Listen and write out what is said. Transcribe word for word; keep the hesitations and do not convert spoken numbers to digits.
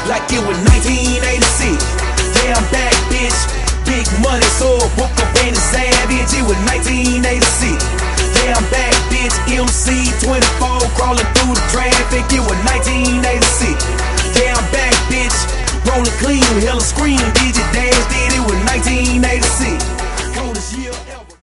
like it was nineteen eighty-six. Yeah, I'm back, bitch. Big money, so book a band savage. It